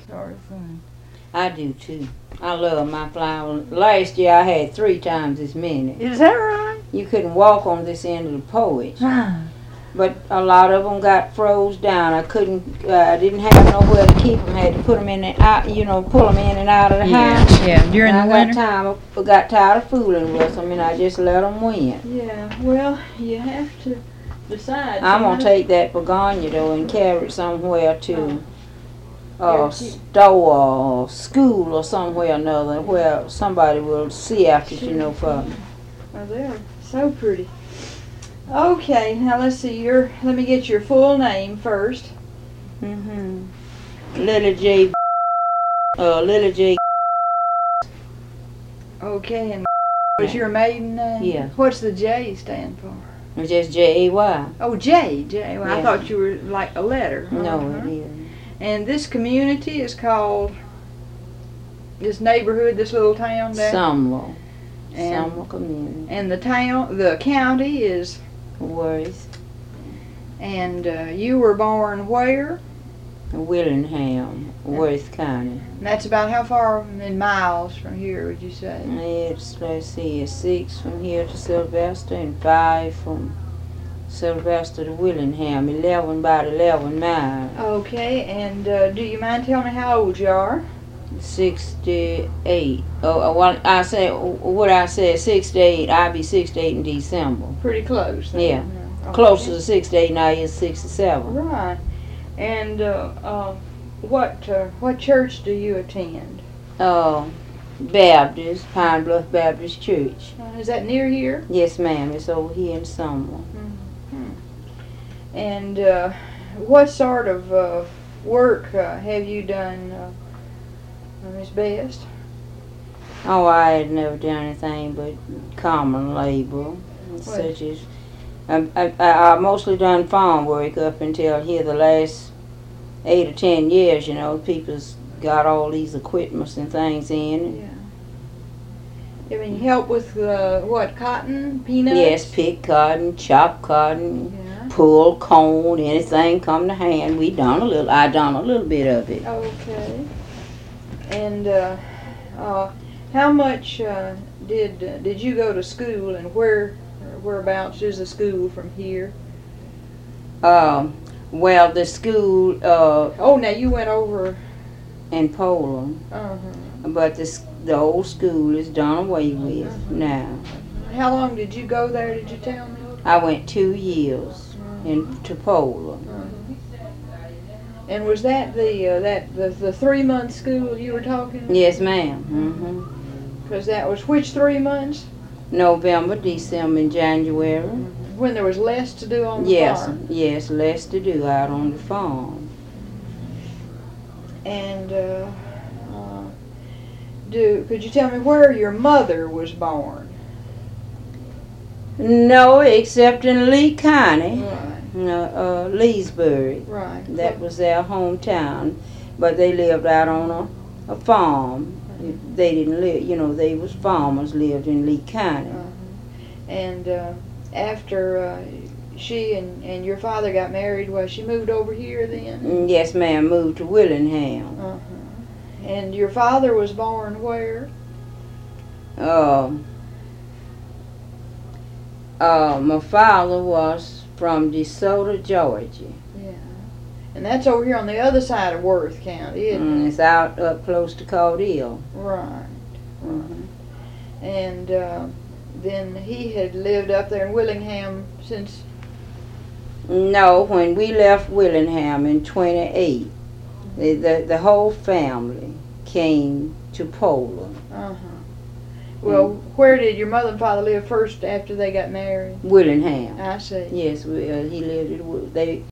sort of thing. I do too. I love my flowers. Last year I had 3 times as many. Is that right? You couldn't walk on this end of the porch. Ah. But a lot of them got froze down. I didn't have nowhere to keep them. Had to put them in and out, pull them in and out of the house. Yeah, during the winter. I got tired of fooling with them, and I just let them win. Yeah, well, you have to decide. I'm going to take that begonia, though, and carry it somewhere to Yeah, store or school or somewhere or another where somebody will see after it, for me. Well, they're so pretty. Okay, now let's see. Let me get your full name first. Lily J. Lily J. Okay, and what's your maiden name? Yeah. What's the J stand for? It's just J-A-Y. Oh, J. Well, Yeah. I thought you were like a letter. No, Uh-huh. it isn't. And this community is called, this neighborhood, this little town there? Summerall. And- Summerall Community. And the county is, Worth. and you were born where? Willingham, Worth County. And that's about how far in miles from here, would you say? Let's see, it's 6 from here to Sylvester and 5 from Sylvester to Willingham, 11 about 11 miles. Okay, and do you mind telling me how old you are? 68. Well, I said 68. I'll be 68 in December. Pretty close. Then. Yeah. Okay. Closer to 68 now is 67. Right. And what church do you attend? Baptist, Pine Bluff Baptist Church. Is that near here? Yes, ma'am. It's over here in Summerall. And what sort of work have you done, Miss Best? Oh, I had never done anything but common labor, such as I mostly done farm work up until here the last 8 or 10 years. People's got all these equipments and things in. Yeah. I mean, help with what, cotton, peanuts? Yes, pick cotton, chop cotton, Yeah. pull cone, anything come to hand. I done a little bit of it. Okay. And how much did you go to school, and whereabouts is the school from here? Well, the school Oh, now you went over. in Poland, but the old school is done away with now. How long did you go there? Did you tell me? I went 2 years to Poland. And was that the 3-month school you were talking about? Yes, ma'am. Because that was which 3 months? November, December, and January. When there was less to do on the farm. Yes, less to do out on the farm. And could you tell me where your mother was born? No, except in Lee County, Right. Leesburg. Right. That was their hometown, but they lived out on a farm. They didn't live, they was farmers, lived in Lee County. And after she and your father got married, she moved over here then? Yes, ma'am, moved to Willingham. And your father was born where? My father was from DeSoto, Georgia. Yeah. And that's over here on the other side of Worth County, isn't it? It's out up close to Caudill. Right. And then he had lived up there in Willingham since... No, when we left Willingham in 28, the whole family came to Poland. Well, where did your mother and father live first after they got married? Willingham. I see. Yes, he lived at